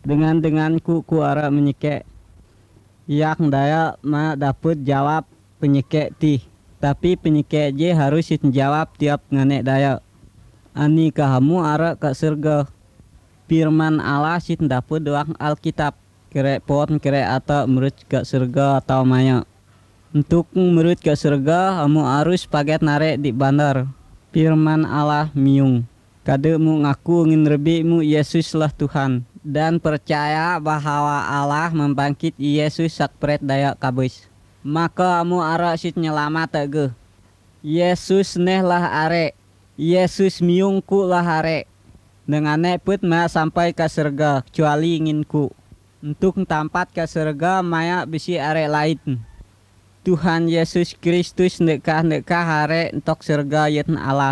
Dengan ku ara menyekek. Yak daya ma dapat jawab penyekek ti. Tapi penyekek je harus jawab tiap nganek daya. Ani kamu ara ke surga. Firman Allah sit dapat doang Alkitab. Kere pon kere atau menurut ke surga atau maya. Untuk menurut ke surga, kamu harus paket narek di bandar. Firman Allah miung. Kademu ngaku ngin rebimu Yesus lah Tuhan. Dan percaya bahwa Allah membangkit Yesus sakpret daya kabus. Maka kamu ara sit nyelamat ge. Yesus neh lah are. Yesus miungku lah are. Dengan put ma sampai ke surga kecuali inginku. Untuk tempat ke surga maya bisi are lain. Tuhan Yesus Kristus nekah are entok surga yaitu Allah.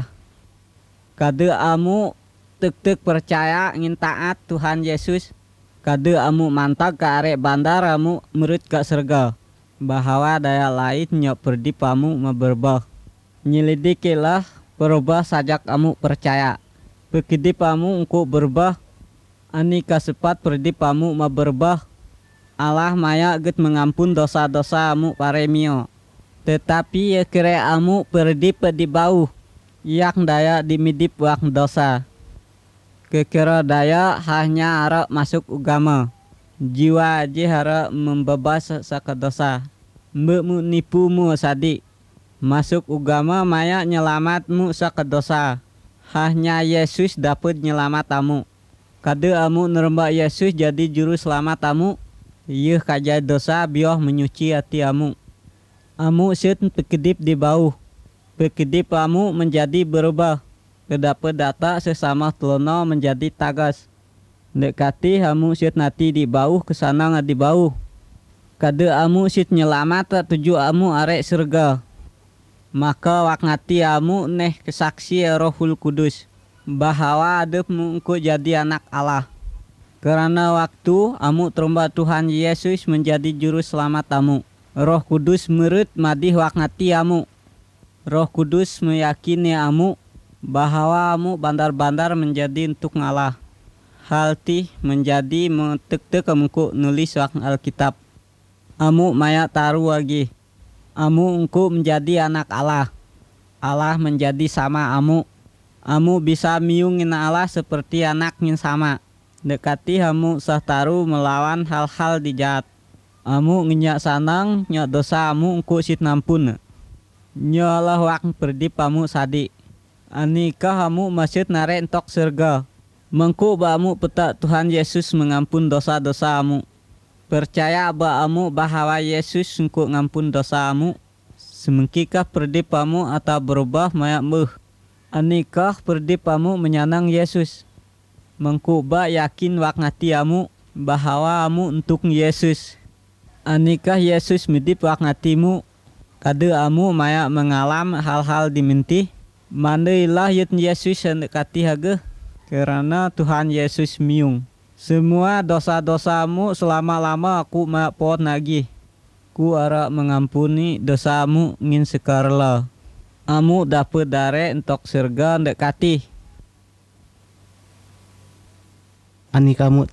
Kade amu tek percaya ingin taat Tuhan Yesus. Kade amu mantap ke are bandar amu menurut ke surga. Bahwa daya lain nyok perdip amu berubah. Nyelidikilah berubah sajak amu percaya. Pekedip amu engkau berubah. Ani kasepat perdip amu berubah. Allah maya get mengampun dosa-dosa amu paremio. Tetapi ya kira amu perdip di bawah. Yak daya dimidip wak dosa. Kekira daya hanya harap masuk agama. Jiwa aja harap membebas saka dosa. Mbemu nipumu sadik. Masuk agama maya nyelamatmu saka dosa. Hanya Yesus dapat nyelamatamu. Kade amu nerima Yesus jadi juru selamat-amu. Yeuh kaja dosa bioh menyuci hati amu. Amu sit pekedip di bawah. Pekedip amu menjadi berubah. Kedapat data sesama telono menjadi tagas. Dekati amu sit nati di bawah kesana di bawah. Kade amu sit nyelamat tuju amu arek surga. Maka waknati amu neh kesaksi Rohul Kudus bahwa adepmu engkau jadi anak Allah. Karena waktu amu terima Tuhan Yesus menjadi juru selamat amu. Roh Kudus merut madih waknati amu. Roh Kudus meyakini amu bahwa amu bandar-bandar menjadi untuk Allah. Hal ti menjadi mentek-tek amuku nulis wak Alkitab. Amu maya taruh lagi. Amu engkau menjadi anak Allah. Allah menjadi sama amu. Amu bisa miungin Allah seperti anaknya sama. Dekati amu sahtaru melawan hal-hal dijahat. Amu ngenyak sanang nyak dosa amu engkau sit nampun. Nyalah wak perdip amu sadik. Anikah amu masjid nare entok surga. Mengku bamu peta Tuhan Yesus mengampun dosa-dosa amu. Percaya amu bahwa Yesus engkau ngampun dosa amu. Semengkikah perdip amu atau berubah mayak meh. Anikah perdip amu menyanang Yesus. Mengku ba yakin waknati amu bahwa amu untuk Yesus. Anikah Yesus midip waknatimu. Kade amu mayak mengalam hal-hal diminti. Mandailah yut Yesus dekati hage. Karena Tuhan Yesus miung. Semua dosa-dosamu selama-lama aku maafkan lagi. Ku ara mengampuni dosamu ngin sekarla. Amu dapat dare entok surga dekati. Ani kamu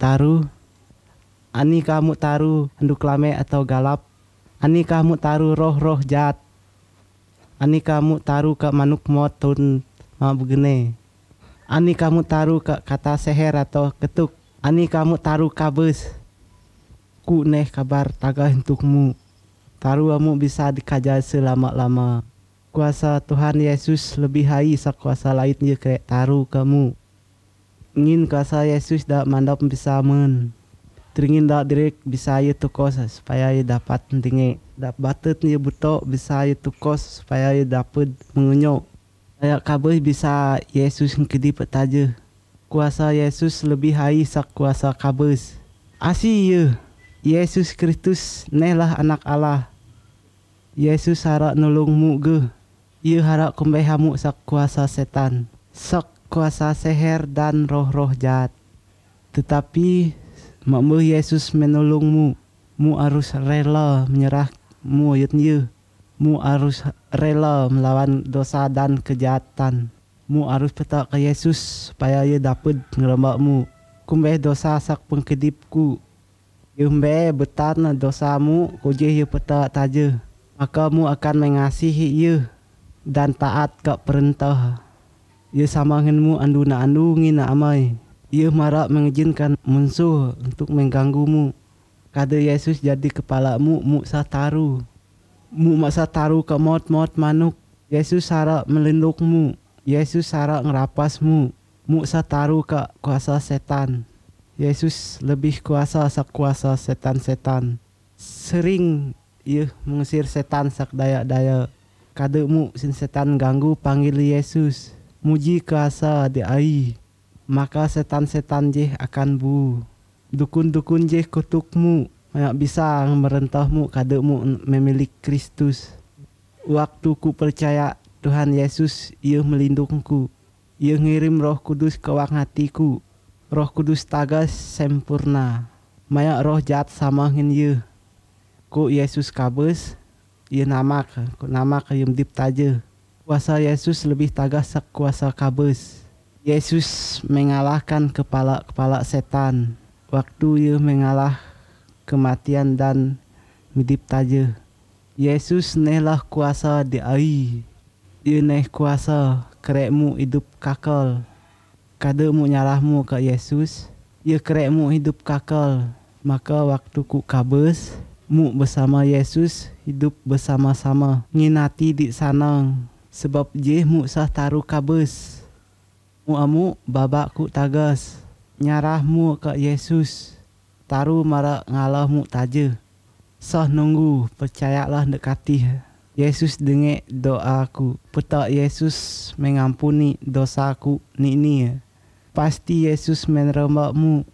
taruh handuk lame atau galap. Ani kamu taruh roh-roh jahat. Ani kamu taruh ke manuk motun ma begene. Ani kamu taruh ke kata seher atau ketuk. Ani kamu taruh kabus. Ku neh kabar taga untukmu. Taruh amu bisa dikaja selama-lama. Kuasa Tuhan Yesus lebih hai sak kuasa lain je krek taruh kamu. Ingin kuasa Yesus dak mandap bisa men. Teringin dak direk bisa ye tukos supaya ye dapat tinggi. Dak batet ye buto bisa ye tukos supaya ye dapat mengunyok. Kayak kabeh bisa Yesus ngkedi petaje. Kuasa Yesus lebih hai sak kuasa kabes. Asi ye. Yesus Kristus nehlah anak Allah. Yesus harap nolongmu ge. Ye harap kembehamu sak kuasa setan. Sak kuasa seher dan roh-roh jahat. Tetapi makmu Yesus menolongmu. Mu harus rela menyerahmu yut ye. Mu harus rela melawan dosa dan kejahatan. Mu harus petak ke Yesus supaya ye dapat ngerembakmu. kumbeh dosa sak pengkedipku. Ye mbe betan dosamu kuje ye peta taja. Maka mu akan mengasihi ye dan taat ke perintah. Ye sama ngenmu andu na andu ngina amai. Ye marak mengizinkan musuh untuk mengganggumu. Kada Yesus jadi kepalamu, mu sah taru. Mu masa taru ke mot-mot manuk. Yesus sarak melindungmu. Yesus sarak ngerapasmu. Mu sah taru ke kuasa setan. Yesus lebih kuasa sak kuasa setan-setan. Sering ia mengusir setan sak daya-daya. Kada mu sin setan ganggu panggil Yesus. Muji kuasa di ai. Maka setan-setan je akan bu. Dukun-dukun je kutukmu. Mayak bisa merentahmu kada mu memiliki Kristus. Waktu ku percaya Tuhan Yesus, ia melindungku. Ia ngirim Roh Kudus ke wang hatiku. Roh Kudus tagas sempurna. Mayak roh jahat sama ngen ye. Ku Yesus kabus, ia namak. Ku namak yang dip taja. Kuasa Yesus lebih tagas sak kuasa kabus. Yesus mengalahkan kepala-kepala setan. Waktu ia mengalah kematian dan midip taja. Yesus nehlah kuasa di ai. Ia neh kuasa kerekmu hidup kakal. Kada mu nyalahmu ke Yesus, ia kerekmu hidup kakal. Maka waktu ku kabus, mu bersama Yesus hidup bersama-sama. Nginati di sana, sebab je mu sah taru kabus. Mu amu babak ku tagas, nyarahmu ke Yesus. Taru marak ngalah mu taja. Sah nunggu, percayalah dekati. Yesus dengek doaku. Peta Yesus mengampuni dosaku ni. Pasti Yesus menerima-mu.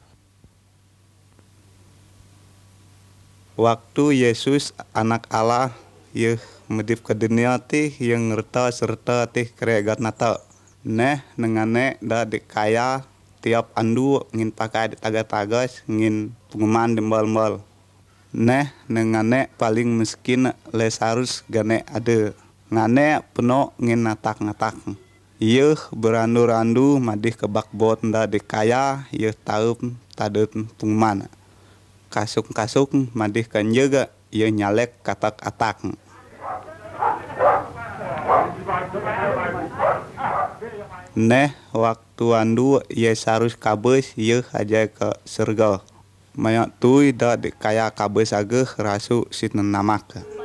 Waktu Yesus anak Allah, ye medip ke dunia tih yang ngerta serta tih keregat nata. Neh nengane da dikaya tiap andu ngin pakai di taga-tagas ngin penguman di mal-mal. Neh nengane paling miskin lesarus gane ada. Ngane penuh ngin natak-natak. Ye berandu-randu madih kebak bot nda dikaya ye taup tadet penguman. Kasuk-kasuk madih kan jaga ye nyalek katak-atak. Neh waktu andu ye sarus kabus ye aja ke surga. Mayak tui da dikaya kabus ageh rasu sit namak.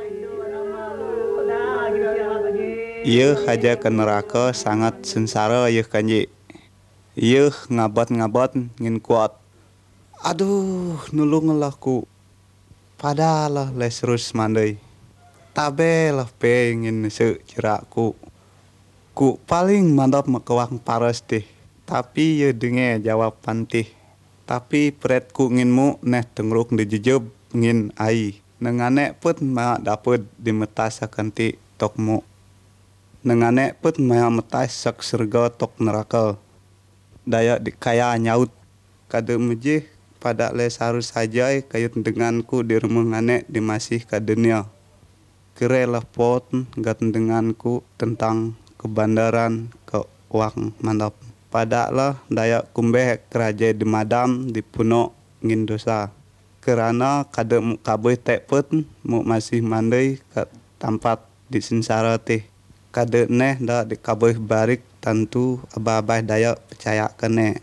Ye aja ke neraka sangat sengsara ye kanji. Ye ngabat-ngabat ngin kuat. Aduh, nulunglah ku. Padalah lesrus mandai. Tabelah pengen seceraku. Ku paling mandap makawang paras tih. Tapi ye denge jawaban tih. Tapi peretku nginmu neh tengruk dijejeb ngin ai. Nengane put ma dapet dimetasakan ti tokmu. Nengane put ma metas sak surga tok neraka. Daya dikaya nyaut. Kada mejih pada lesarus saja kayut denganku di rumah ngane di masih ke dunia. Kerelah pot gat denganku tentang kebandaran ke wang mandap. Padahal daya kumbeh kerajaan di madam di puno ngin dosa. Kerana kada mu kabeh tepet mu masih mandai ke tempat di sengsara teh. Kada neh da di kabeh barik tentu abah-abah daya percaya kene.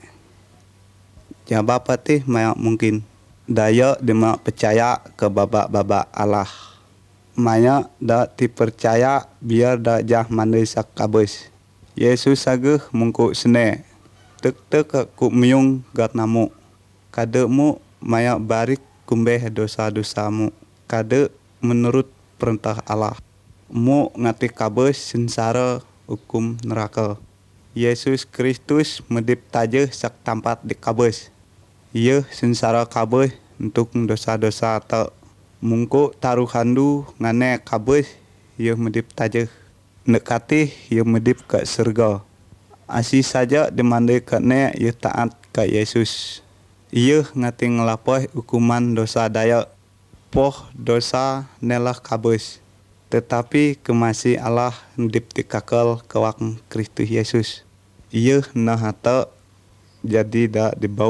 Jawab teh mayak mungkin. Daya dima percaya ke baba-baba Allah. Maya da dipercaya biar da jah mandai sak kabes. Yesus ageh mungku sene. Tek-tek ku miung gat namu. Kada mu maya barik kumbeh dosa-dosamu. Kada menurut perintah Allah. Mu ngati kabes sengsara hukum neraka. Yesus Kristus medip taja sak tempat di kabes. Ye sengsara kabeh untuk dosa-dosa tak. Mungku taruh handu ngane kabeh ye medip taja. Nekati ye medip ke surga. Asih saja dimandai kene ye taat ke Yesus. Ye ngati ngelapah hukuman dosa daya. Poh dosa nelah kabeh. Tetapi kemasi Allah medip dikakal ke wang Kristus Yesus. Ye nahata jadi da di bawah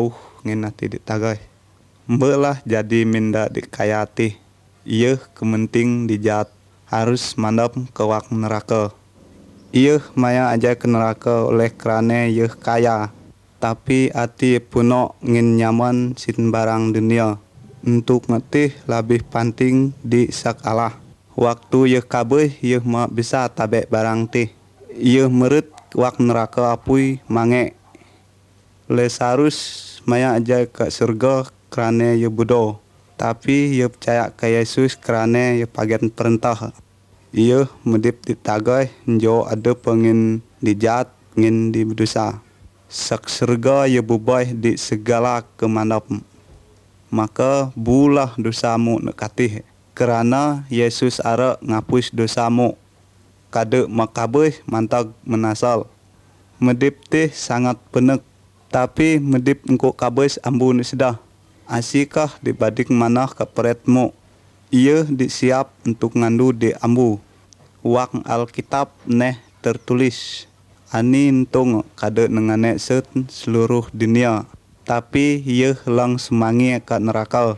ngin ati ditagih. Mbeklah jadi minda dikayati. Ieu kementing dijat harus mandap ke wak neraka. Ieu maya aja ke neraka oleh kerana ieu kaya. Tapi ati puno ngin nyaman sin barang dunia. Untuk ngetih lebih penting di sak Allah. Waktu ieu kabeh ieu ma bisa tabe barang tih. Ieu meret wak neraka apui mange. Lesarus maya aja ke surga kerana ieu bodoh. Tapi ieu percaya ke Yesus kerana ieu pagen perintah. Ieu medip ditagih njo ada pengin dijat ngin di berdosa. Sak surga ieu bubah di segala kemandap. Maka bulah dosamu nekatih. Kerana Yesus ara ngapus dosamu. Kade makabeh mantag menasal. Medip teh sangat penek. Tapi medip engkau kabes ambu sedah. Asikah dibanding manah keperetmu. Ia disiap untuk ngandu di ambu. Wak Alkitab neh tertulis. Ani entung kade nengane set seluruh dunia. Tapi ia lang semangi ke neraka.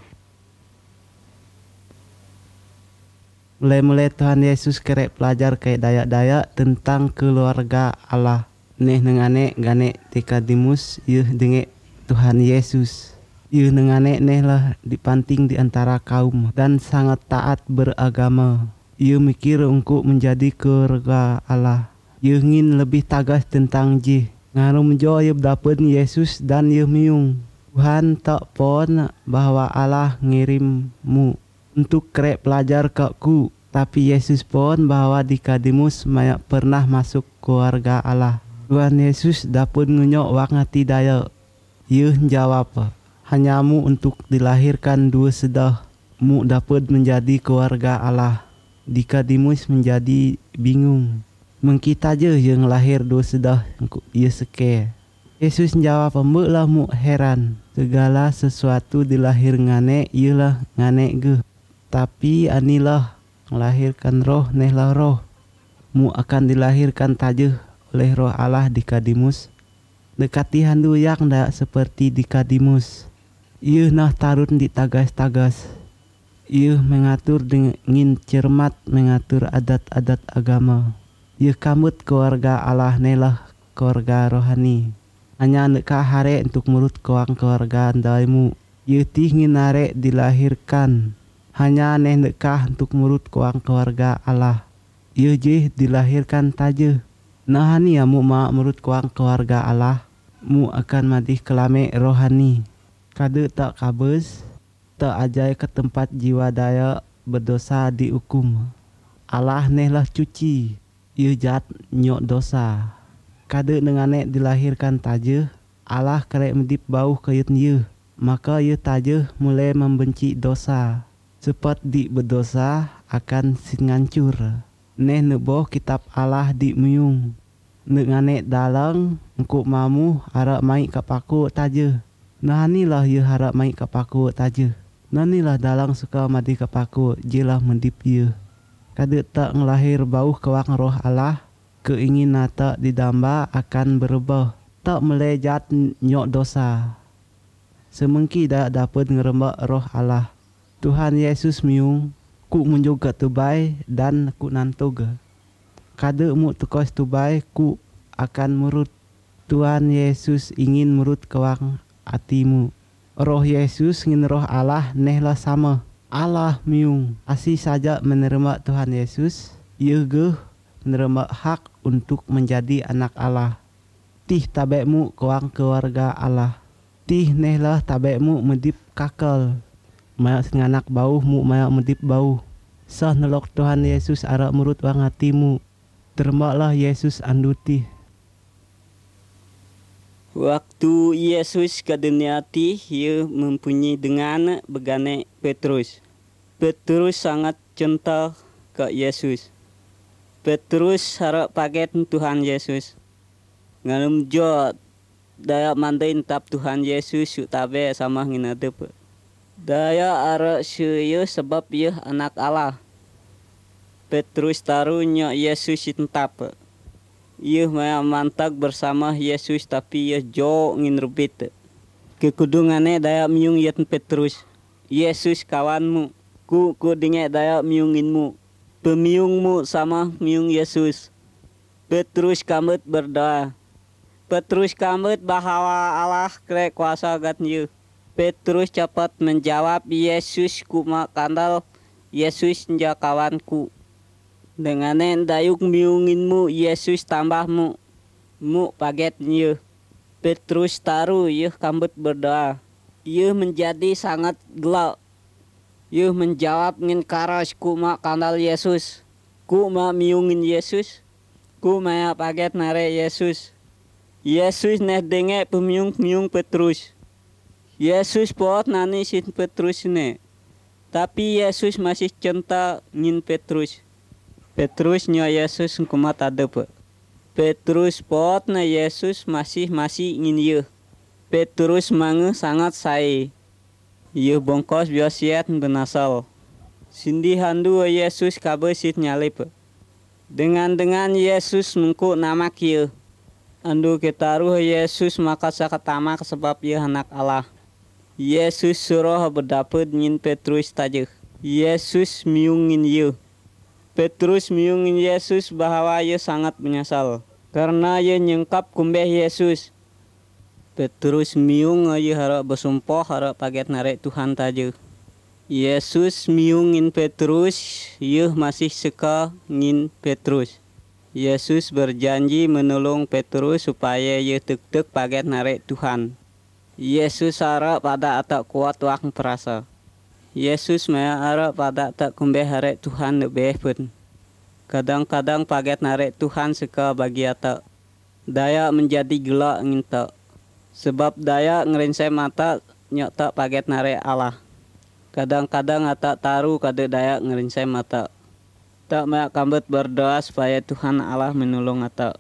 Mulai-mulai Tuhan Yesus kerek pelajar kayak daya-daya tentang keluarga Allah. Neh nengane gane Nikodemus ieu denge Tuhan Yesus. Ieu nengane neh lah dipanting di antara kaum dan sangat taat beragama. Ieu mikir untuk menjadi keluarga Allah. Ieu ingin lebih tagas tentang jih. Ngarum jo ieu dapat Yesus dan ieu miung. Tuhan tak pon bahwa Allah ngirimmu untuk kerek pelajar ke ku. Tapi Yesus pon bahwa Nikodemus maya pernah masuk keluarga Allah. Tuhan Yesus dapat ngunyok wak ngati daya. Ieu jawab, hanyamu untuk dilahirkan dua sedah. Mu dapat menjadi keluarga Allah. Nikodemus menjadi bingung. Mengkita je yang lahir dua sedah ieu seke. Yesus jawab, mbeklah mu heran. Segala sesuatu dilahir ngane ialah ngane ge. Tapi anilah melahirkan roh nehlah roh. Mu akan dilahirkan tajeh oleh roh Allah Nikodemus. Dekati handu yang dak seperti Nikodemus. Ieu nah tarun di tagas-tagas. Ieu mengatur dengan cermat mengatur adat-adat agama. Ieu kamut keluarga Allah nelah keluarga rohani. Hanya nekah hare untuk murut kewang keluarga andaimu. Ieu tih nginare dilahirkan. Hanya neh nekah untuk murut kewang keluarga Allah. Ieu jih dilahirkan tajeh. Nah hani amu ma menurut kuang keluarga Allah, mu akan madih kelame rohani. Kade tak kabes, tak ajai ke tempat jiwa daya berdosa dihukum. Allah nehlah cuci, ieu jat nyok dosa. Kade nengane dilahirkan tajeh, Allah kerek medip bau kayut ieu. Maka ieu tajeh mulai membenci dosa. Cepat di berdosa akan sin ngancur. Neh neboh kitab Allah di muyung. Nengane dalang engkau mamu harap mai kapaku taje. Nanilah ieu harap mai kapaku taje. Nanilah dalang suka madi kapaku jilah mendip ieu. Kade tak ngelahir bau kewang roh Allah. Keingin nata didamba akan berubah. Tak melejat nyok dosa. Semengki dak dapat ngerembak roh Allah. Tuhan Yesus miung. Ku menjoga tubai dan ku nantoga. Kade mu tukos tubai ku akan murut. Tuhan Yesus ingin murut kewang hatimu. Roh Yesus ngin roh Allah nehlah sama. Allah miung asih saja menerima Tuhan Yesus. Ieu geuh menerima hak untuk menjadi anak Allah. Tih tabekmu kewang keluarga Allah. Tih nehlah tabekmu medip kakal. Maya nganak bau mu maya medip bau. Sah nelok Tuhan Yesus arak murut wang hatimu. Terimalah Yesus anduti. Waktu Yesus ke dunia ti, ia mempunyai dengan begane Petrus. Petrus sangat cinta ke Yesus. Petrus harap paket Tuhan Yesus. Ngalum jod daya mandain tap Tuhan Yesus yuk tabe sama nginadep. Daya ara syeu sebab ieu anak Allah. Petrus tarunya Yesus intap. Ieu maya mantag bersama Yesus tapi ieu jo ngin rebit. Kekudungane daya miung yet Petrus. Yesus kawanmu. Ku dingek daya miunginmu. Pemiungmu sama miung Yesus. Petrus kamut berdoa. Petrus kamut bahwa Allah kre kuasa gatnyu. Petrus cepat menjawab, Yesus ku mak kandal. Yesus nja kawanku. Denganen dayuk miunginmu Yesus tambahmu. Mu paget nyu. Petrus taru yuh kambut berdoa. Yuh menjadi sangat gelap. Yuh menjawab ngin karas ku mak kandal Yesus. Ku mak miungin Yesus. Ku maya paget nare Yesus. Yesus neh denge pemiung Petrus. Yesus pot nani sin Petrus ne. Tapi Yesus masih cinta ngin Petrus. Petrus nyo Yesus kumat adep. Petrus pot na Yesus masih ingin yuh. Petrus mange sangat sai. Yuh bongkos biosiat benasal. Sindi handu Yesus kabesit nyalip. Dengan Yesus mengku namak yuh. Andu ketaruh Yesus maka sakatamak sebab yuh anak Allah. Yesus suruh berdapet ngin Petrus tajuh. Yesus miungin yuh. Petrus miungin Yesus bahwa ia sangat menyesal karena ia nyengkap kumbeh Yesus. Petrus miung ia harap bersumpah harap paget narek Tuhan tajuh. Yesus miungin Petrus, ia masih suka ngin Petrus. Yesus berjanji menolong Petrus supaya ia tek paget narek Tuhan. Yesus harap pada atak kuat wak perasa. Yesus maya harap pada tak kumbeh harek Tuhan lebih pun. Kadang-kadang paget narek Tuhan suka bagi atak. Daya menjadi gelak ngintak. Sebab daya ngerinsai mata nyok tak paget narek Allah. Kadang-kadang atak taru kada daya ngerinsai mata. Tak maya kambut berdoa supaya Tuhan Allah menolong atak.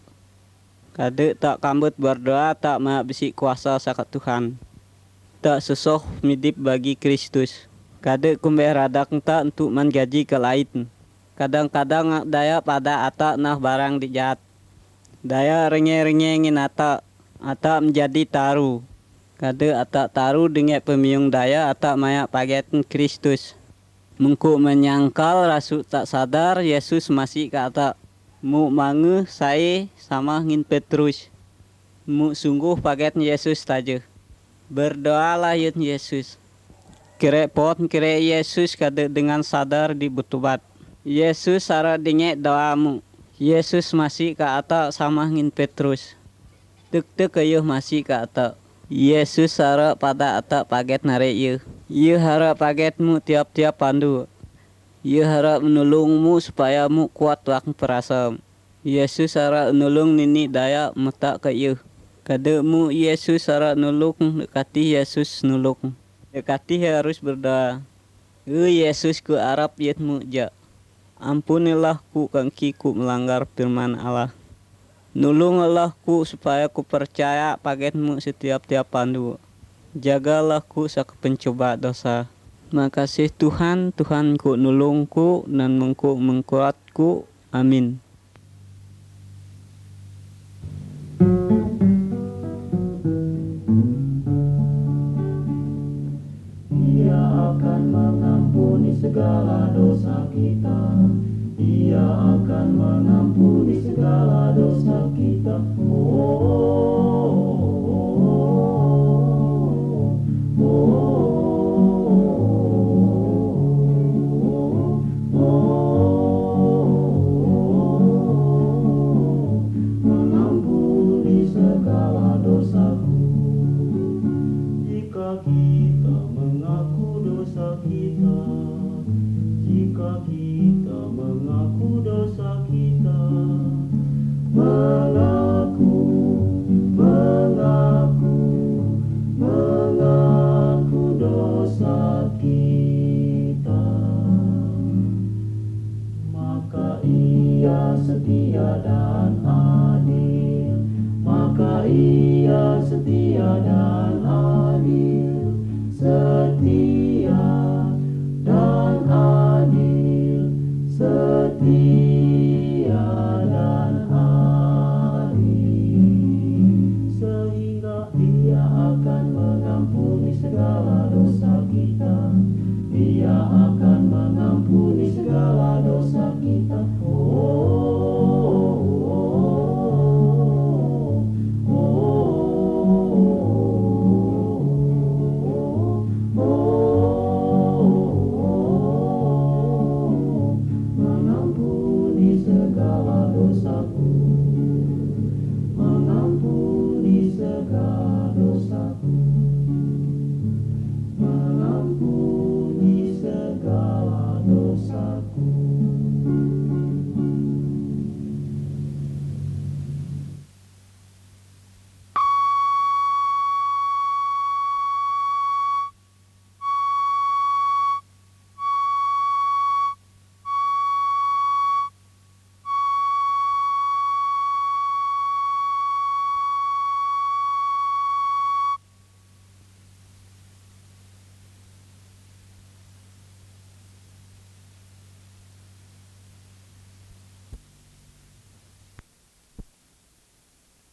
Kada tak kambut berdoa tak maya bisi kuasa sakat Tuhan. Tak sesoh midip bagi Kristus. Kada kumbeh radak tak untuk menggaji ke lain. Kadang-kadang daya pada atak nah barang dijat. Daya renge-renge ngin atak menjadi taru. Kada atak taru dengan pemiung daya atak maya paget Kristus. Mengku menyangkal rasu tak sadar Yesus masih ke atak. Mu mange saya sama ngin Petrus. Mu sungguh paget Yesus tajuh. Berdoalah yun Yesus. Kira Yesus kada dengan sadar dibutubat. Yesus sara dingek doamu. Yesus masih ke atak sama ngin Petrus. Tek ayuh masih ke atak. Yesus sara pada atak paget nare yuh. Yuh harap pagetmu tiap-tiap pandu. Yuh harap menolongmu supaya mu kuat wak perasa. Yesus sara nolong nini daya mata ke yuh. Kademu Yesus sara nolong dekati Yesus nolong. Dekati harus berdoa. Yesus ku arap yetmu ja. Ampunilah ku kangki ku melanggar firman Allah. Nulunglah ku supaya ku percaya pagetmu setiap-tiap pandu. Jagalah ku sak pencoba dosa. Makasih Tuhan ku nulungku dan mengkuatku. Amin. Akan mengampuni segala dosa kita. Ia akan mengampuni segala dosa kita. Mengampuni segala dosaku. Jika kita